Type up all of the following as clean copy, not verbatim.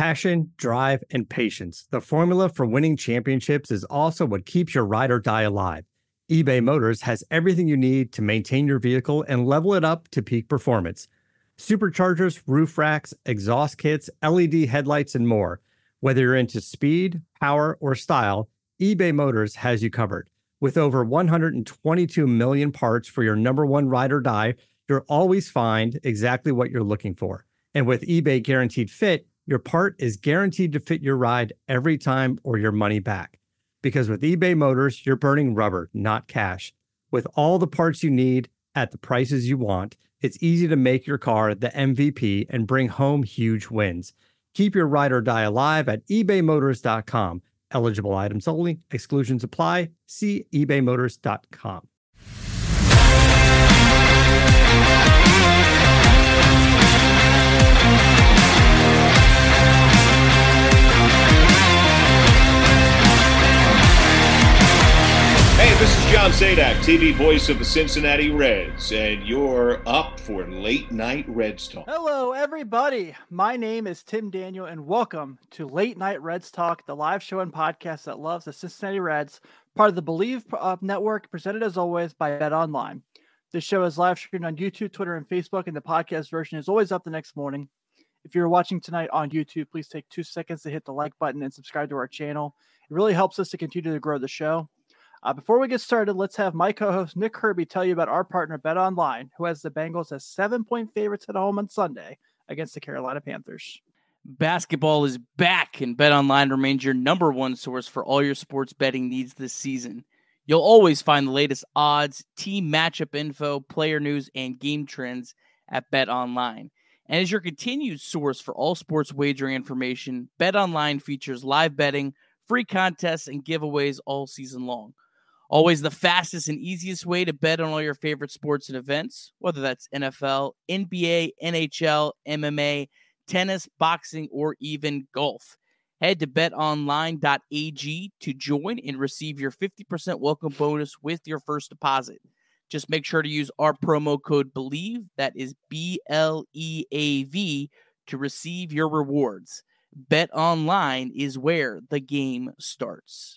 Passion, drive, and patience. The formula for winning championships is also what keeps your ride or die alive. eBay Motors has everything you need to maintain your vehicle and level it up to peak performance. Superchargers, roof racks, exhaust kits, LED headlights, and more. Whether you're into speed, power, or style, eBay Motors has you covered. With over 122 million parts for your number one ride or die, you'll always find exactly what you're looking for. And with eBay Guaranteed Fit, your part is guaranteed to fit your ride every time or your money back. Because with eBay Motors, you're burning rubber, not cash. With all the parts you need at the prices you want, it's easy to make your car the MVP and bring home huge wins. Keep your ride or die alive at ebaymotors.com. Eligible items only. Exclusions apply. See ebaymotors.com. Hey, this is John Sadak, TV voice of the Cincinnati Reds, and you're up for Late Night Reds Talk. Hello, everybody. My name is Tim Daniel, and welcome to Late Night Reds Talk, the live show and podcast that loves the Cincinnati Reds, part of the Believe Network, presented as always by BetOnline. This show is live streamed on YouTube, Twitter, and Facebook, and the podcast version is always up the next morning. If you're watching tonight on YouTube, please take 2 seconds to hit the like button and subscribe to our channel. It really helps us to continue to grow the show. Before we get started, let's have my co-host Nick Kirby tell you about our partner BetOnline, who has the Bengals as 7-point favorites at home on Sunday against the Carolina Panthers. Basketball is back, and BetOnline remains your number one source for all your sports betting needs this season. You'll always find the latest odds, team matchup info, player news, and game trends at BetOnline. And as your continued source for all sports wagering information, BetOnline features live betting, free contests, and giveaways all season long. Always the fastest and easiest way to bet on all your favorite sports and events, whether that's NFL, NBA, NHL, MMA, tennis, boxing, or even golf. Head to betonline.ag to join and receive your 50% welcome bonus with your first deposit. Just make sure to use our promo code BELIEVE, that is BLEAV, to receive your rewards. BetOnline is where the game starts.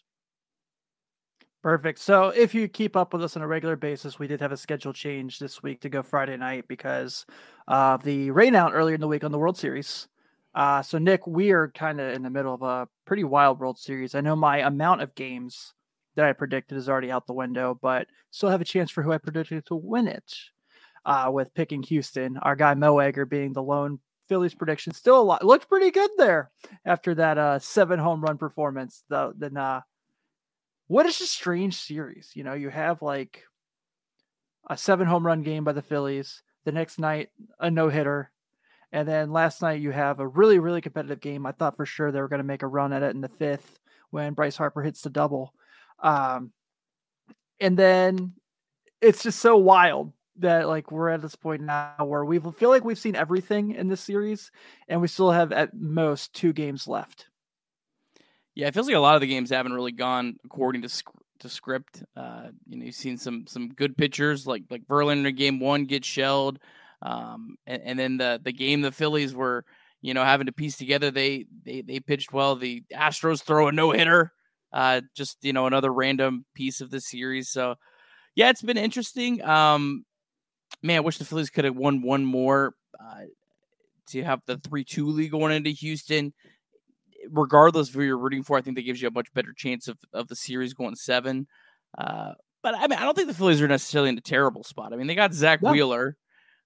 Perfect. So if you keep up with us on a regular basis, we did have a schedule change this week to go Friday night because of the rain out earlier in the week on the World Series. So Nick, we are kind of in the middle of a pretty wild World Series. I know my amount of games that I predicted is already out the window, but still have a chance for who I predicted to win it with picking Houston. Our guy Mo Egger being the lone Phillies prediction. Still a lot. Looked pretty good there after that 7 home run performance. What is a strange series? You know, you have like a 7 home run game by the Phillies. The next night, a no-hitter. And then last night, you have a really, really competitive game. I thought for sure they were going to make a run at it in the 5th when Bryce Harper hits the double. And then it's just so wild that like we're at this point now where we feel like we've seen everything in this series, and we still have at most 2 games left. Yeah, it feels like a lot of the games haven't really gone according to script. You've seen some good pitchers like Verlander in game 1 get shelled, and then the game the Phillies were having to piece together. They pitched well. The Astros throw a no hitter, just another random piece of the series. So yeah, it's been interesting. Man, I wish the Phillies could have won one more to have the 3-2 lead going into Houston. Regardless of who you're rooting for, I think that gives you a much better chance of the series going 7. But I mean, I don't think the Phillies are necessarily in a terrible spot. I mean, they got Zach Wheeler.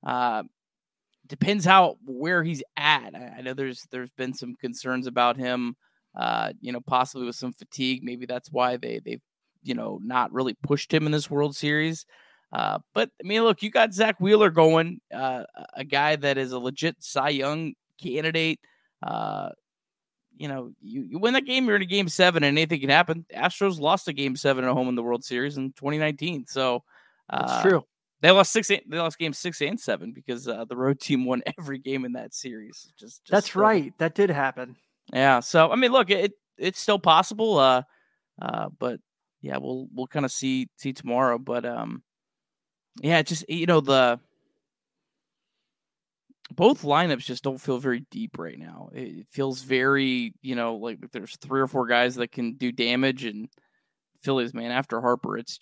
Depends where he's at. I know there's been some concerns about him, possibly with some fatigue. Maybe that's why they've not really pushed him in this World Series. But I mean, look, you got Zach Wheeler going, a guy that is a legit Cy Young candidate. You win that game, you're in a game 7, and anything can happen. The Astros lost a game 7 at home in the World Series in 2019. So that's true. They lost games 6 and 7 because the road team won every game in that series. That's right. That did happen. Yeah. So I mean, look, it's still possible. But yeah, we'll kind of see tomorrow. But yeah, just both lineups just don't feel very deep right now. It feels very, like there's 3 or 4 guys that can do damage, and Phillies, man, after Harper, it's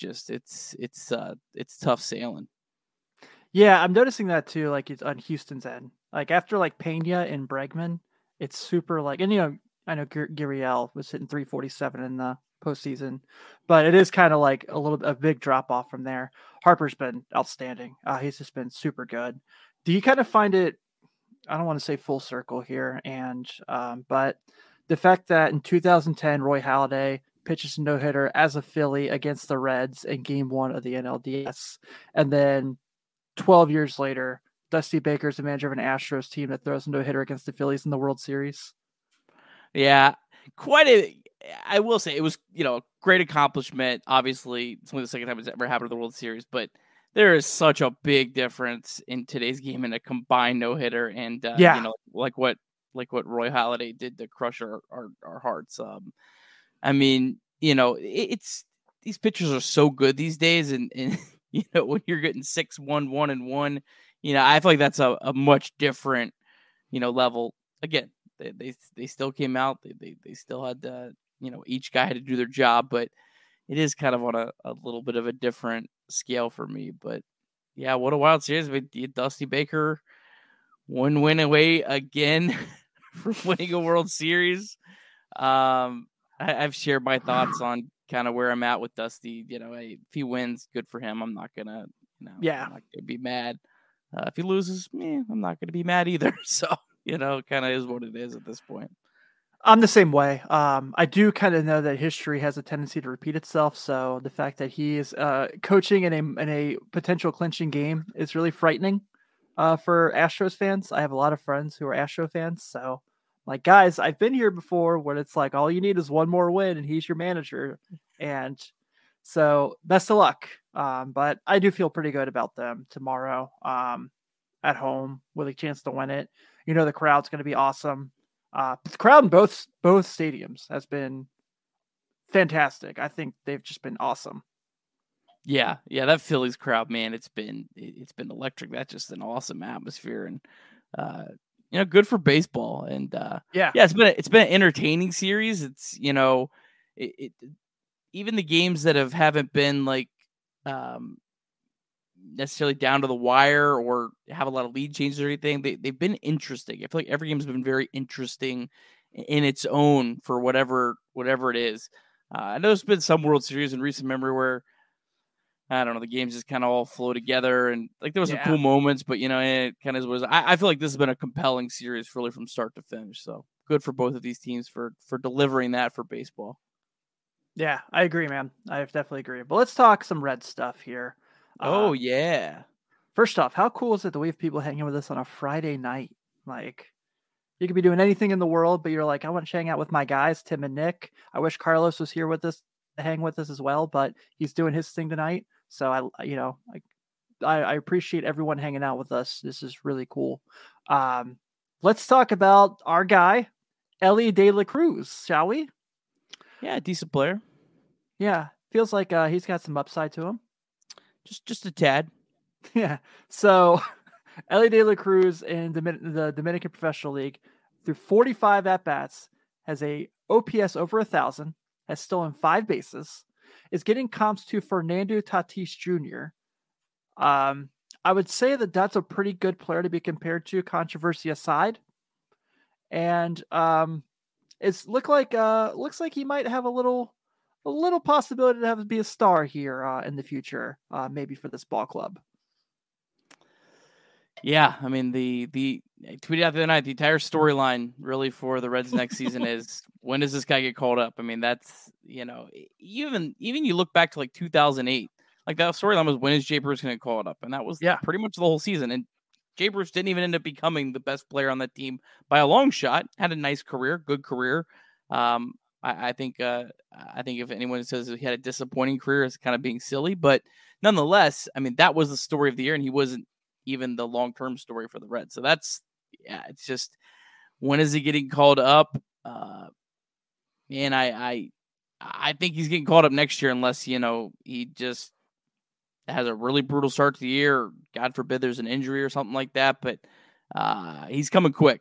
tough sailing. Yeah, I'm noticing that too. Like it's on Houston's end. Like after like Pena and Bregman, it's super like, and I know Gurriel was hitting 347 in the postseason, but it is kind of like a big drop off from there. Harper's been outstanding. He's just been super good. Do you kind of find it? I don't want to say full circle here, but the fact that in 2010 Roy Halladay pitches a no hitter as a Philly against the Reds in Game 1 of the NLDS, and then 12 years later, Dusty Baker is the manager of an Astros team that throws a no hitter against the Phillies in the World Series. Yeah, I will say it was, a great accomplishment. Obviously, it's only the second time it's ever happened to the World Series, but there is such a big difference in today's game in a combined no hitter, and like what Roy Halladay did to crush our hearts. I mean, it's these pitchers are so good these days, and when you're getting 6-1, 1-1, I feel like that's a much different, level. Again, they still came out, they still had each guy had to do their job, but it is kind of on a little bit of a different scale for me. But yeah, what a wild series. Dusty Baker, 1 win away again from winning a World Series. I've shared my thoughts on kind of where I'm at with Dusty. If he wins, good for him. I'm not gonna, I'm not gonna be mad. If he loses, I'm not gonna be mad either. So, kind of is what it is at this point. I'm the same way. I do kind of know that history has a tendency to repeat itself. So the fact that he is coaching in a potential clinching game is really frightening for Astros fans. I have a lot of friends who are Astro fans, so like, guys, I've been here before when it's like all you need is one more win and he's your manager. And so best of luck. But I do feel pretty good about them tomorrow at home with a chance to win it. The crowd's going to be awesome. The crowd in both stadiums has been fantastic. I think they've just been awesome. Yeah, that Phillies crowd, man, it's been electric. That's just an awesome atmosphere, and good for baseball. And it's been an entertaining series. It's even the games that haven't been like necessarily down to the wire or have a lot of lead changes or anything. They've been interesting. I feel like every game's been very interesting in its own for whatever it is. I know there's been some World Series in recent memory where, I don't know, the games just kind of all flow together, and like there was some cool moments, but it kind of was. I feel like this has been a compelling series really from start to finish. So good for both of these teams for delivering that for baseball. Yeah, I agree, man. I definitely agree. But let's talk some Red stuff here. Oh yeah. First off, how cool is it that we have people hanging with us on a Friday night? Like, you could be doing anything in the world, but you're like, I want to hang out with my guys, Tim and Nick. I wish Carlos was here with us to hang with us as well, but he's doing his thing tonight. So I appreciate everyone hanging out with us. This is really cool. Let's talk about our guy, Elly De La Cruz, shall we? Yeah, decent player. Yeah, feels like he's got some upside to him. Just a tad. Yeah. So Elly De La Cruz in the Dominican Professional League, through 45 at-bats, has a OPS over 1,000, has stolen 5 bases, is getting comps to Fernando Tatis Jr. I would say that that's a pretty good player to be compared to, controversy aside. And looks like he might have a little possibility to be a star here in the future, maybe for this ball club. Yeah, I mean I tweeted out the other night, the entire storyline really for the Reds next season is, when does this guy get called up? I mean, that's even you look back to like 2008, like that storyline was, when is Jay Bruce going to call it up? And that was pretty much the whole season. And Jay Bruce didn't even end up becoming the best player on that team by a long shot. Had a nice career, good career. I think if anyone says he had a disappointing career, it's kind of being silly. But nonetheless, I mean, that was the story of the year, and he wasn't even the long-term story for the Reds. So it's just, when is he getting called up? Man, I think he's getting called up next year, unless, he just has a really brutal start to the year, or God forbid there's an injury or something like that. But He's coming quick.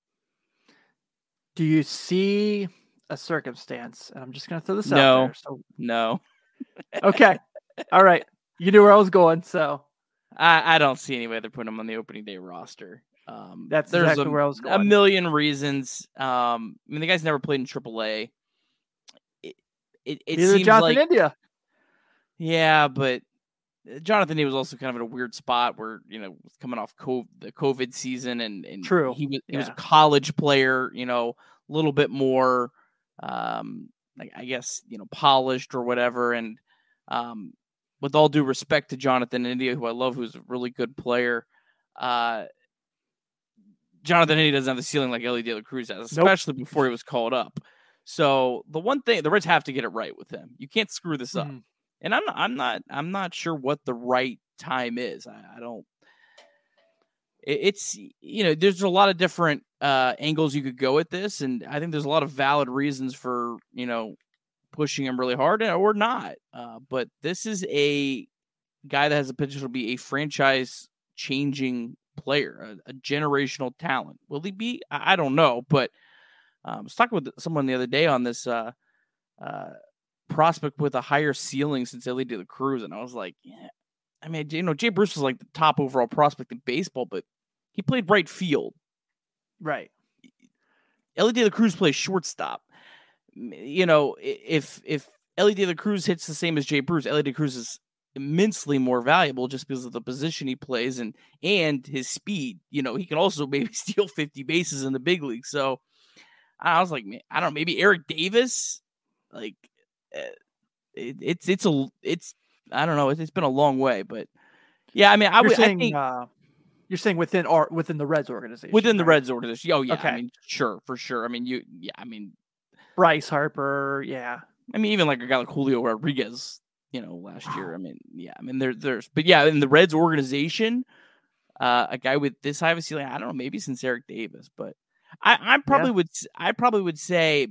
Do you see a circumstance? And I'm just going to throw this out there. No. Okay. All right. You knew where I was going, so. I don't see any way they're putting him on the opening day roster. That's exactly where I was going. A million reasons. I mean, the guy's never played in AAA. It Neither seems Jonathan like India. Yeah, but Jonathan India was also kind of in a weird spot where, was coming off the COVID season and True. He was a college player, a little bit more, I guess, polished or whatever. And with all due respect to Jonathan India, who I love, who's a really good player, Jonathan India doesn't have the ceiling like Elly De La Cruz has, especially before he was called up. So the one thing, the Reds have to get it right with him. You can't screw this up. And I'm not sure what the right time is. I don't. It's there's a lot of different angles you could go at this, and I think there's a lot of valid reasons for pushing him really hard or not. But this is a guy that has the potential to be a franchise-changing player, a generational talent. Will he be? I don't know, but I was talking with someone the other day on this prospect with a higher ceiling since Elly De La Cruz, and I was like, yeah. I mean, Jay Bruce was like the top overall prospect in baseball, but he played right field. Right. Elly De La Cruz plays shortstop. If Elly De La Cruz hits the same as Jay Bruce, Elly De La Cruz is immensely more valuable just because of the position he plays and his speed. He can also maybe steal 50 bases in the big league. So I was like, man, I don't know, maybe Eric Davis. Like, it's I don't know. It's been a long way, but yeah, I mean, I think you're saying within the Reds organization. Within the Reds organization. Oh yeah. Okay. I mean, sure, for sure. I mean, Bryce Harper. Yeah. I mean, even like a guy like Julio Rodriguez, last year. I mean, yeah. I mean, but yeah, in the Reds organization, a guy with this high of a ceiling, I don't know, maybe since Eric Davis, but I probably would say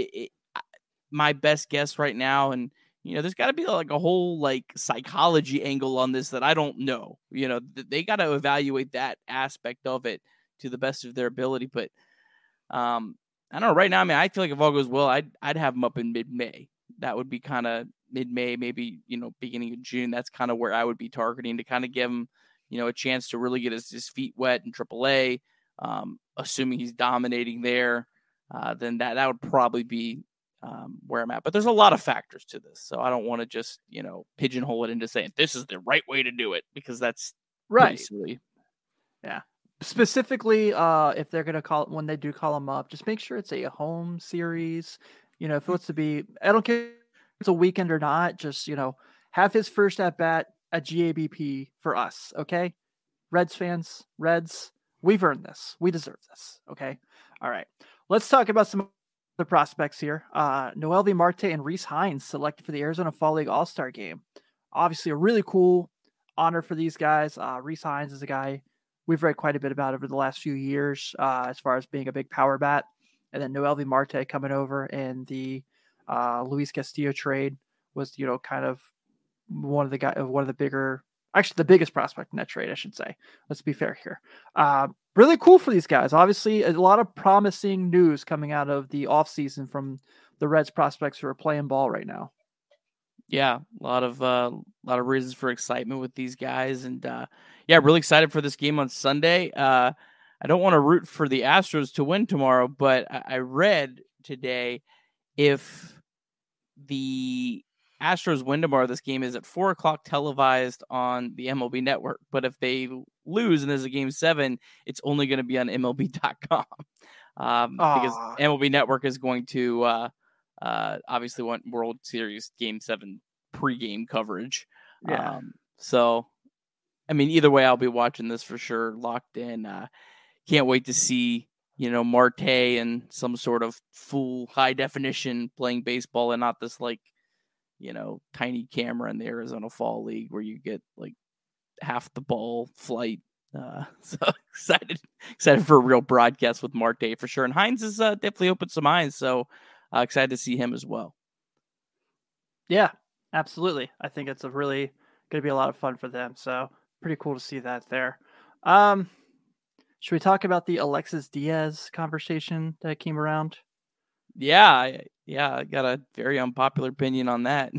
my best guess right now, and there's got to be like a whole like psychology angle on this that I don't know. They got to evaluate that aspect of it to the best of their ability. But I don't know. Right now, I mean, I feel like if all goes well, I'd have him up in mid-May. That would be kind of mid-May, maybe beginning of June. That's kind of where I would be targeting to kind of give him a chance to really get his feet wet in AAA. Assuming he's dominating there, then that would probably be where I'm at. But there's a lot of factors to this, so I don't want to just pigeonhole it into saying this is the right way to do it, because that's right. Silly. Yeah. Specifically, if they're gonna when they do call him up, just make sure it's a home series. If it wants to be, I don't care if it's a weekend or not. Just have his first at bat at GABP for us. Okay, Reds fans, we've earned this. We deserve this. Okay. All right. Let's talk about some the prospects here. Noelvi Marte and Rhys Hines selected for the Arizona Fall League All-Star Game. Obviously a really cool honor for these guys. Rhys Hines is a guy we've read quite a bit about over the last few years, as far as being a big power bat. And then Noelvi Marte coming over in the Luis Castillo trade was, kind of one of the bigger, actually the biggest prospect in that trade, I should say. Let's be fair here. Really cool for these guys. Obviously, a lot of promising news coming out of the offseason from the Reds prospects who are playing ball right now. Yeah, a lot of reasons for excitement with these guys, and really excited for this game on Sunday. I don't want to root for the Astros to win tomorrow, but I read today if the Astros win tomorrow, this game is at 4:00 televised on the MLB Network. But if they lose and there's a Game 7, it's only going to be on MLB.com because MLB Network is going to obviously want World Series Game 7 pregame coverage. Yeah. So, I mean, either way, I'll be watching this for sure, locked in. Can't wait to see Marte and some sort of full high definition playing baseball, and not this like tiny camera in the Arizona Fall League where you get like half the ball flight. So excited for a real broadcast with Marte for sure. And Hines has definitely opened some eyes. So excited to see him as well. Yeah, absolutely. I think it's going to be a lot of fun for them. So pretty cool to see that there. Should we talk about the Alexis Diaz conversation that came around? Yeah, I got a very unpopular opinion on that.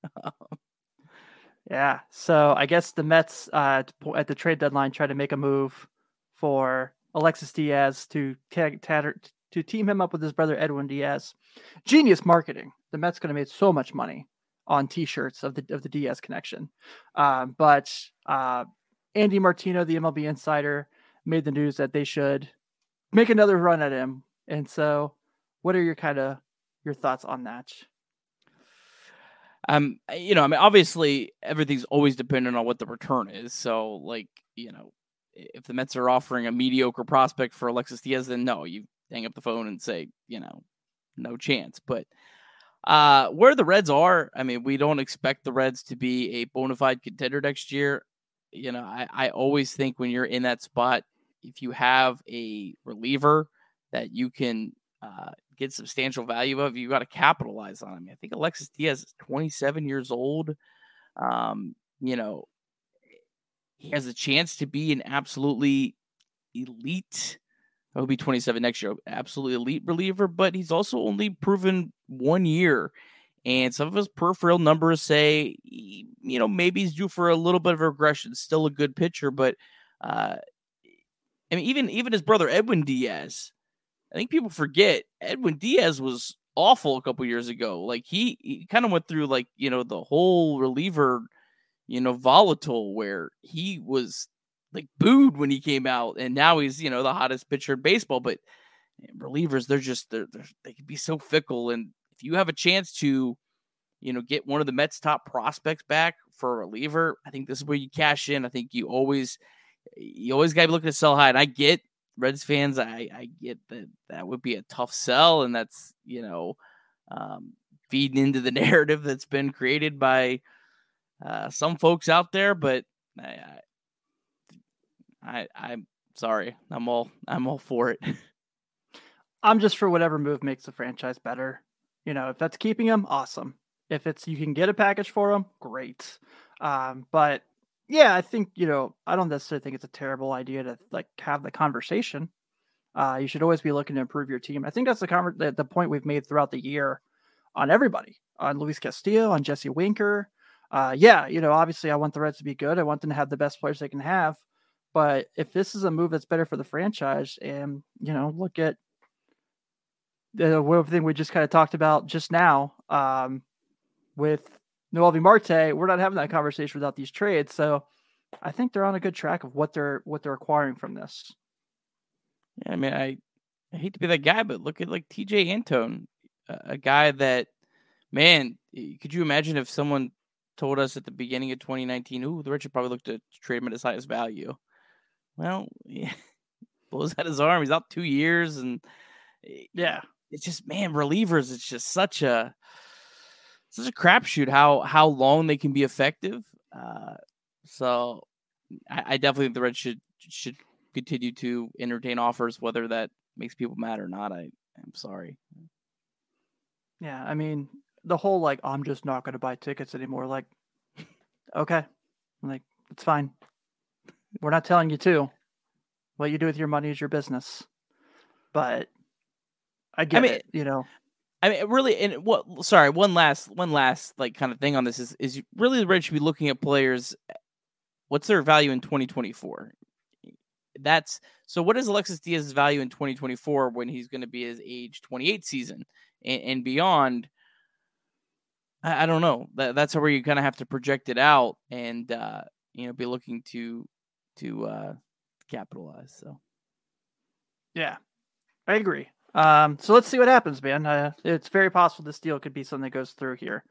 Yeah, so I guess the Mets at the trade deadline tried to make a move for Alexis Diaz to team him up with his brother Edwin Diaz. Genius marketing. The Mets could have made so much money on T-shirts of the Diaz connection, but Andy Martino, the MLB insider, made the news that they should make another run at him. And so, what are your thoughts on that? Obviously everything's always dependent on what the return is. So, like, if the Mets are offering a mediocre prospect for Alexis Diaz, then no, you hang up the phone and say, no chance. But where the Reds are, we don't expect the Reds to be a bona fide contender next year. I always think when you're in that spot, if you have a reliever that you can get substantial value of, you got to capitalize on him. I think Alexis Diaz is 27 years old. He has a chance to be an absolutely elite. He'll be 27 next year, absolutely elite reliever, but he's also only proven 1 year. And some of his peripheral numbers say, maybe he's due for a little bit of regression. Still a good pitcher, but even his brother Edwin Diaz, I think people forget Edwin Diaz was awful a couple years ago. Like he kind of went through the whole reliever, volatile where he was like booed when he came out, and now he's, the hottest pitcher in baseball. But relievers, they can be so fickle. And if you have a chance to, get one of the Mets' top prospects back for a reliever, I think this is where you cash in. I think you always got to be looking to sell high. And I get Reds fans, I get that would be a tough sell, and that's feeding into the narrative that's been created by some folks out there. But I'm sorry, I'm all for it. I'm just for whatever move makes the franchise better. If that's keeping him, awesome. If it's you can get a package for him, great. But yeah, I think, I don't necessarily think it's a terrible idea to have the conversation. You should always be looking to improve your team. I think that's the point we've made throughout the year on everybody, on Luis Castillo, on Jesse Winker. Obviously I want the Reds to be good. I want them to have the best players they can have. But if this is a move that's better for the franchise, and, look at the thing we just kind of talked about just now with Noelvi Marte, we're not having that conversation without these trades. So I think they're on a good track of what they're acquiring from this. Yeah, I hate to be that guy, but look at TJ Antone, a guy that, man, could you imagine if someone told us at the beginning of 2019, the Reds should probably look to trade him at his highest value. Well, yeah, blows out his arm. He's out 2 years, and yeah, it's just, man, relievers. It's just such a crapshoot how long they can be effective. So I definitely think the Reds should continue to entertain offers, whether that makes people mad or not. I'm sorry. Yeah, the whole I'm just not going to buy tickets anymore. Okay, it's fine. We're not telling you to. What you do with your money is your business. But I get it. Really, and one last kind of thing on this is really the Reds should be looking at players. What's their value in 2024? So what is Alexis Diaz's value in 2024 when he's going to be his age 28 season and beyond? I don't know. That's where you kind of have to project it out and be looking to capitalize. So yeah, I agree. So let's see what happens, man. It's very possible this deal could be something that goes through here.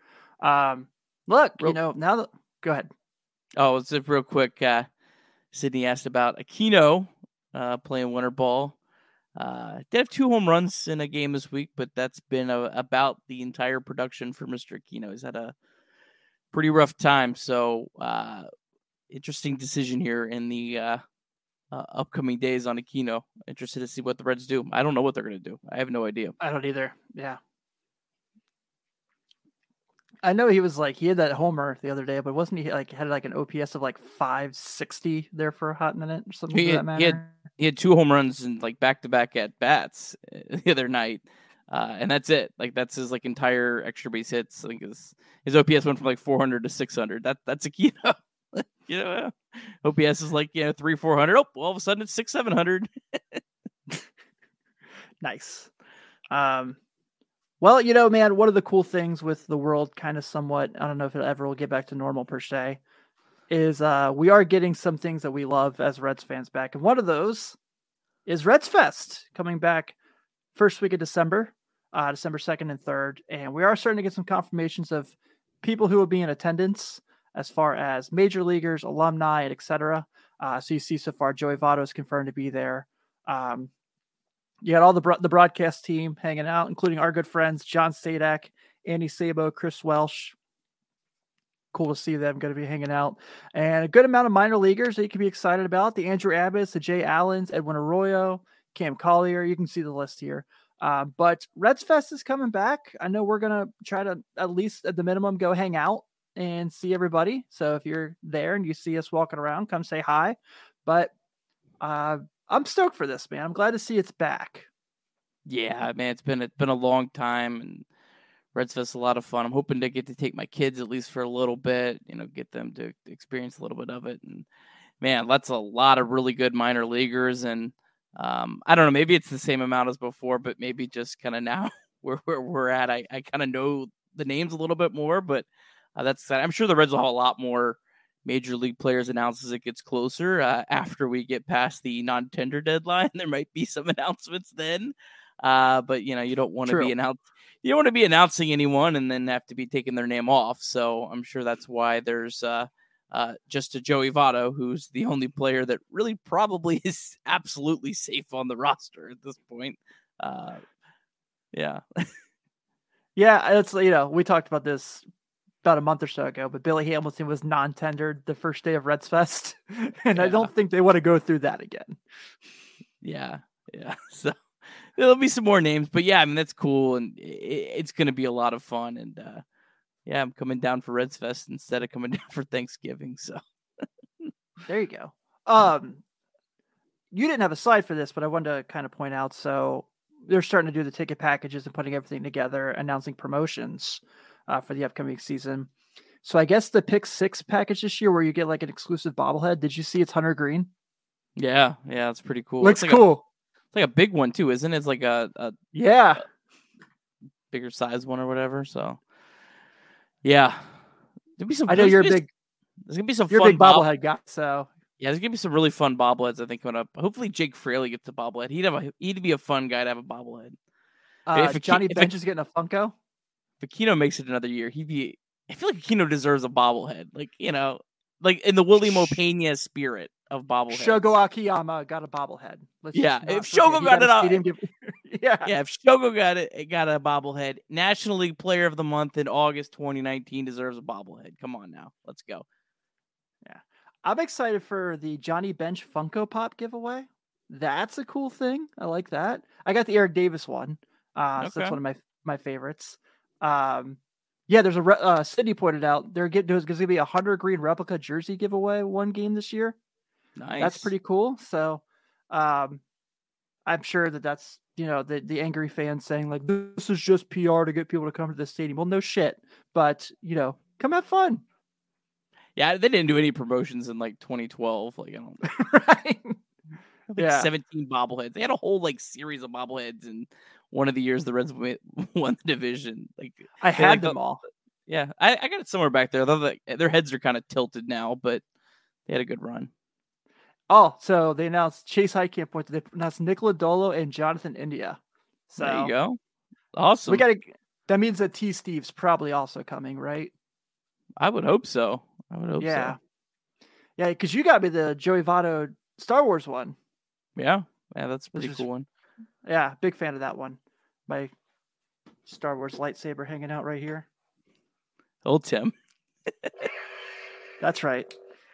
Go ahead. Oh, it's just real quick. Sydney asked about Aquino playing winter ball. Did have 2 home runs in a game this week, but that's been about the entire production for Mr. Aquino. He's had a pretty rough time. So interesting decision here in the upcoming days on Aquino. Interested to see what the Reds do. I don't know what they're going to do. I have no idea. I don't either. Yeah. I know he was he had that homer the other day, but wasn't he had an OPS of 560 there for a hot minute or something He for had, that he had matter? he had 2 home runs and back-to-back at bats the other night, and that's it. That's his entire extra base hits. I think his OPS went from 400 to 600. That's a key. OPS is 300-400. Oh, all of a sudden it's 600-700. Nice. Well, man, one of the cool things with the world kind of somewhat, I don't know if it ever will get back to normal per se, is we are getting some things that we love as Reds fans back. And one of those is Reds Fest coming back first week of December, December 2nd and 3rd. And we are starting to get some confirmations of people who will be in attendance as far as major leaguers, alumni, and et cetera. So you see so far, Joey Votto is confirmed to be there. You got all the broadcast team hanging out, including our good friends, John Sadak, Andy Sabo, Chris Welsh. Cool to see them going to be hanging out. And a good amount of minor leaguers that you can be excited about. The Andrew Abbotts, the Jay Allens, Edwin Arroyo, Cam Collier. You can see the list here. But Reds Fest is coming back. I know we're going to try to, at least at the minimum, go hang out and see everybody. So if you're there and you see us walking around, come say hi. But I'm stoked for this, man. I'm glad to see it's back. Yeah, man, it's been a long time, and Reds Fest is a lot of fun. I'm hoping to get to take my kids at least for a little bit, get them to experience a little bit of it. And man, that's a lot of really good minor leaguers. And I don't know, maybe it's the same amount as before, but maybe just kind of now where we're at, I kind of know the names a little bit more. But that's exciting. I'm sure the Reds will have a lot more major league players announced as it gets closer. After we get past the non-tender deadline, there might be some announcements then. But you don't want to be you don't want to be announcing anyone and then have to be taking their name off. So I'm sure that's why there's just a Joey Votto, who's the only player that really probably is absolutely safe on the roster at this point. Yeah. Yeah, it's we talked about this about a month or so ago, but Billy Hamilton was non-tendered the first day of Reds Fest, and I don't think they want to go through that again. Yeah. So there'll be some more names, but yeah, I mean, that's cool, and it's going to be a lot of fun. And yeah, I'm coming down for Reds Fest instead of coming down for Thanksgiving. So there you go. You didn't have a slide for this, but I wanted to kind of point out. So they're starting to do the ticket packages and putting everything together, announcing promotions for the upcoming season. So I guess the Pick 6 package this year, where you get an exclusive bobblehead. Did you see it's Hunter Green? Yeah, it's pretty cool. Looks cool. It's a big one too, isn't it? It's a bigger size one or whatever. So yeah, there'll be some. I know you're There's gonna be some. You're fun a big bobblehead guy, so yeah, there's gonna be some really fun bobbleheads. I think coming up. Hopefully, Jake Fraley gets a bobblehead. He'd be a fun guy to have a bobblehead. Johnny Bench is getting a Funko. If Aquino makes it another year, I feel like Aquino deserves a bobblehead. In the Willie Mo Pena spirit of bobbleheads. Shogo Akiyama got a bobblehead. If Shogo got it, if Shogo got a bobblehead, National League Player of the Month in August 2019 deserves a bobblehead. Come on now, let's go. Yeah, I'm excited for the Johnny Bench Funko Pop giveaway. That's a cool thing. I like that. I got the Eric Davis one. So that's one of my favorites. There's a Sydney pointed out there's going to be a Hunter Green replica jersey giveaway one game this year. Nice. That's pretty cool. So I'm sure that's the angry fans saying this is just PR to get people to come to the stadium. Well, no shit, but come have fun. Yeah, they didn't do any promotions in 2012. I don't right. 17 bobbleheads. They had a whole series of bobbleheads in one of the years the Reds won the division. I had them all. Yeah, I got it somewhere back there. Their heads are kind of tilted now, but they had a good run. Oh, so they announced Chase Heitkamp. They announced Nick Lodolo and Jonathan India. So there you go. Awesome. That means that T. Steve's probably also coming, right? I would hope so. So. Yeah, because you got me the Joey Votto Star Wars one. Yeah, that's a pretty cool one. Yeah, big fan of that one. My Star Wars lightsaber hanging out right here. Old Tim. That's right.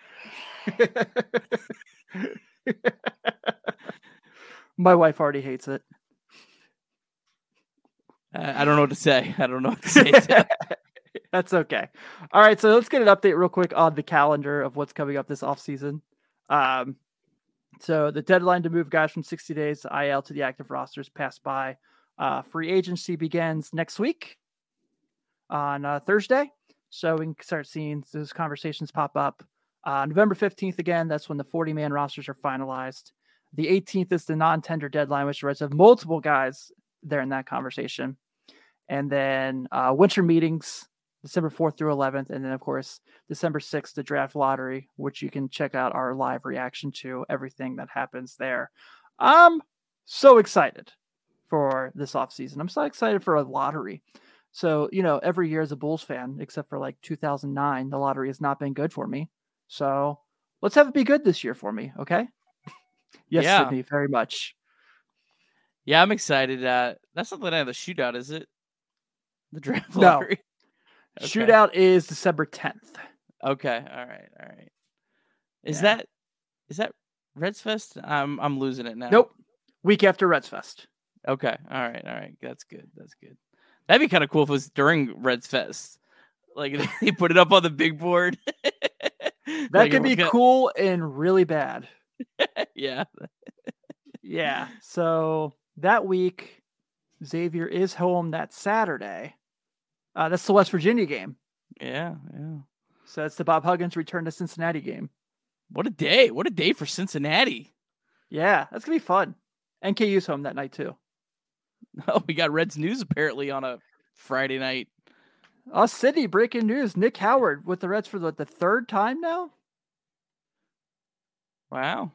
My wife already hates it. I don't know what to say. To That's okay. All right, so let's get an update real quick on the calendar of what's coming up this offseason. So the deadline to move guys from 60 days to IL to the active rosters passed by. Free agency begins next week on Thursday. So we can start seeing those conversations pop up. November 15th, again, that's when the 40-man rosters are finalized. The 18th is the non-tender deadline, which the Reds have multiple guys there in that conversation. And then winter meetings, December 4th through 11th. And then, of course, December 6th, the draft lottery, which you can check out our live reaction to everything that happens there. I'm so excited for this offseason. I'm so excited for a lottery. So, every year as a Bulls fan, except for like 2009, the lottery has not been good for me. So let's have it be good this year for me. Okay. Yes, yeah. Sydney, very much. Yeah, I'm excited. That's not the night of the shootout, is it? The draft lottery? No. Okay. Shootout is December 10th. Okay. All right. Is that Reds Fest? I'm losing it now. Nope. Week after Reds Fest. Okay. All right. That's good. That'd be kind of cool if it was during Reds Fest. Like they put it up on the big board. That could be cool and really bad. Yeah. Yeah. So that week, Xavier is home that Saturday. That's the West Virginia game. Yeah. So it's the Bob Huggins return to Cincinnati game. What a day. What a day for Cincinnati. Yeah, that's going to be fun. NKU's home that night too. Oh, we got Reds news apparently on a Friday night. Sydney, breaking news. Nick Howard with the Reds for the third time now? Wow.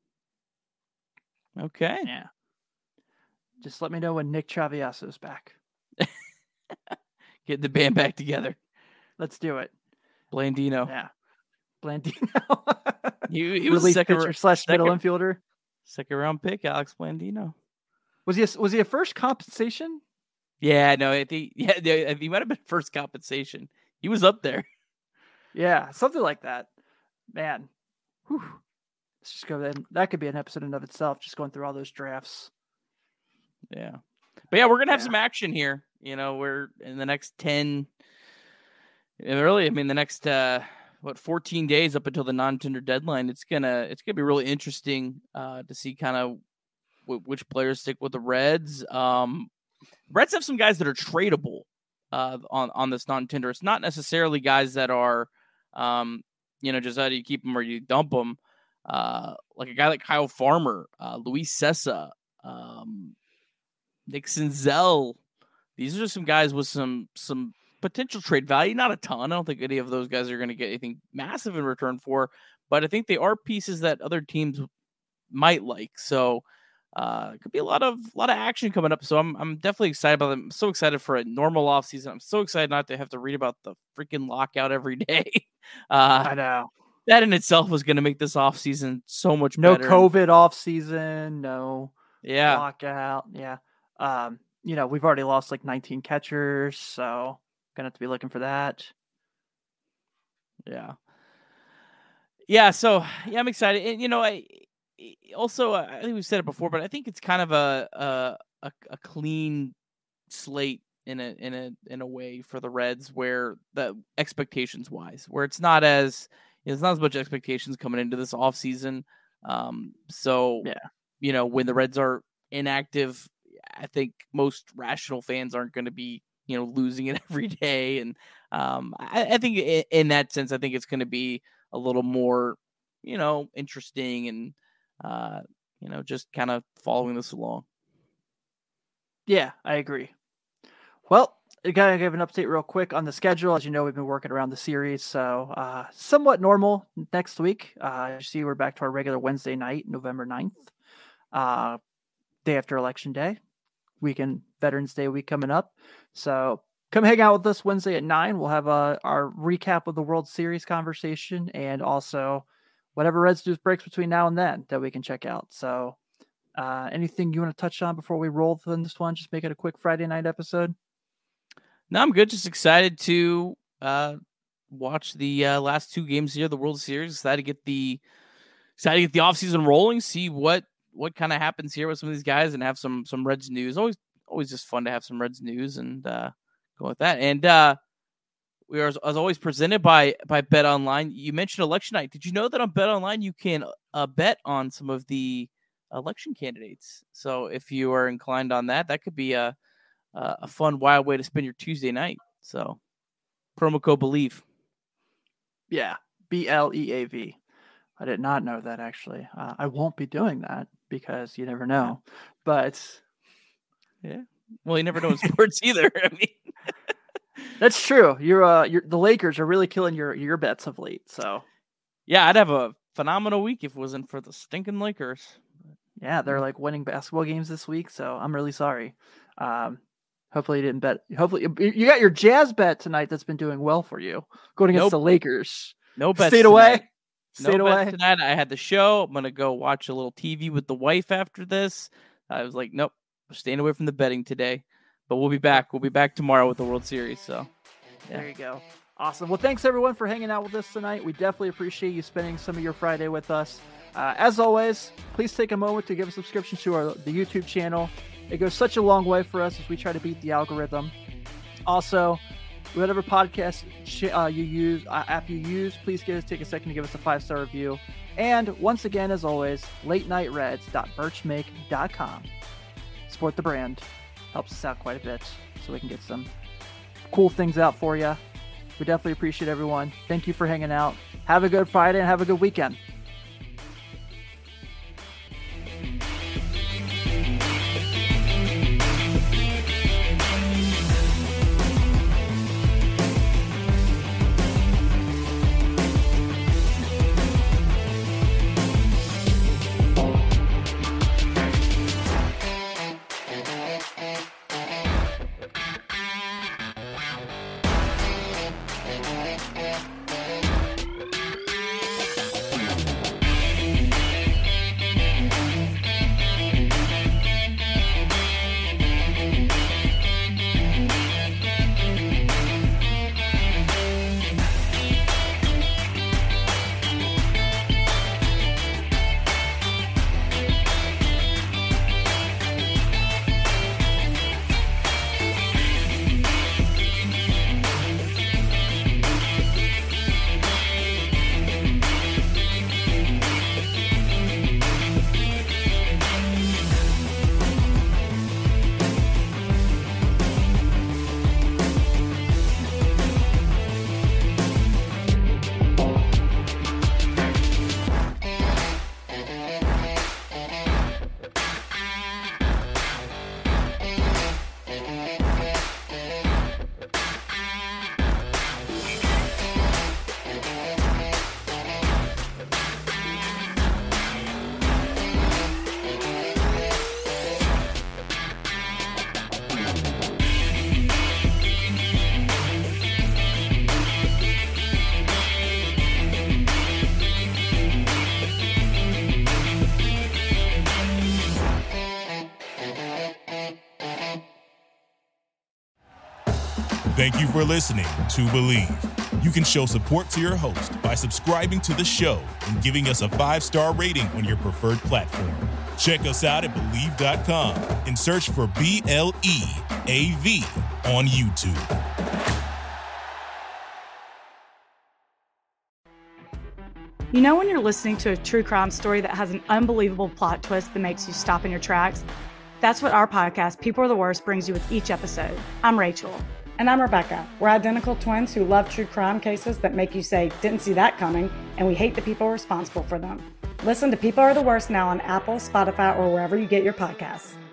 Okay. Yeah. Just let me know when Nick Traviaso's back. Get the band back together. Let's do it. Blandino. Yeah. Blandino. he was a second pitcher / middle infielder. Second round pick, Alex Blandino. Was he a first compensation? Yeah, no, he might have been first compensation. He was up there. Yeah, something like that. Man. Whew. Let's just go then. That could be an episode in of itself, just going through all those drafts. Yeah. But yeah, we're going to have some action here. We're in the next 10, the next, 14 days up until the non-tender deadline. It's going to be really interesting to see kind of which players stick with the Reds. Reds have some guys that are tradable on this non-tender. It's not necessarily guys that are, just how do you keep them or you dump them. Like a guy like Kyle Farmer, Luis Cessa, Nick Senzel. These are just some guys with some potential trade value. Not a ton. I don't think any of those guys are going to get anything massive in return for, but I think they are pieces that other teams might like. So it could be a lot of action coming up. So I'm definitely excited about them. I'm so excited for a normal offseason. I'm so excited not to have to read about the freaking lockout every day. I know. That in itself was going to make this offseason so much better. No COVID offseason, no lockout. Yeah. We've already lost like 19 catchers, so gonna have to be looking for that. Yeah. Yeah. So yeah, I'm excited. And I think we've said it before, but I think it's kind of a clean slate in a way for the Reds, where the expectations wise, where it's not as much expectations coming into this offseason. So yeah, when the Reds are inactive, I think most rational fans aren't going to be, losing it every day. And I think in that sense, I think it's going to be a little more, interesting and, just kind of following this along. Yeah, I agree. Well, I got to give an update real quick on the schedule. As you know, we've been working around the series, so somewhat normal next week. You see, we're back to our regular Wednesday night, November 9th, day after Election Day. Weekend, Veterans Day week coming up. So come hang out with us Wednesday at 9. We'll have our recap of the World Series conversation and also whatever Reds news breaks between now and then that we can check out. So anything you want to touch on before we roll in this one? Just make it a quick Friday night episode. No, I'm good. Just excited to watch the last two games here of the World Series. Excited to get the offseason rolling, see what kind of happens here with some of these guys, and have some Reds news. Always just fun to have some Reds news and go with that. And We are, as always, presented by Bet Online. You mentioned election night. Did you know that on Bet Online you can bet on some of the election candidates? So if you are inclined on that, that could be a fun, wild way to spend your Tuesday night. So promo code BELIEVE. Yeah, BLEAV. I did not know that, actually. I won't be doing that because you never know. But yeah, well, you never know in sports either. I mean, that's true. The Lakers are really killing your bets of late. So yeah, I'd have a phenomenal week if it wasn't for the stinking Lakers. Yeah, they're like winning basketball games this week, so I'm really sorry. Hopefully you didn't bet. Hopefully you got your Jazz bet tonight that's been doing well for you, going against the Lakers. No bets. Stayed away. Stayed away tonight. I had the show. I'm gonna go watch a little TV with the wife after this. I was like, nope, we're staying away from the betting today. But we'll be back. We'll be back tomorrow with the World Series. So yeah. There you go. Awesome. Well, thanks everyone for hanging out with us tonight. We definitely appreciate you spending some of your Friday with us. As always, please take a moment to give a subscription to the YouTube channel. It goes such a long way for us as we try to beat the algorithm. Also, whatever podcast app you use, please take a second to give us a 5-star review. And once again, as always, latenighreds.birchmake.com. Support the brand. Helps us out quite a bit so we can get some cool things out for you. We definitely appreciate everyone. Thank you for hanging out. Have a good Friday and have a good weekend. Thank you for listening to Believe. You can show support to your host by subscribing to the show and giving us a 5-star rating on your preferred platform. Check us out at Believe.com and search for BLEAV on YouTube. You know when you're listening to a true crime story that has an unbelievable plot twist that makes you stop in your tracks? That's what our podcast, People Are the Worst, brings you with each episode. I'm Rachel. And I'm Rebecca. We're identical twins who love true crime cases that make you say, didn't see that coming, and we hate the people responsible for them. Listen to People Are the Worst now on Apple, Spotify, or wherever you get your podcasts.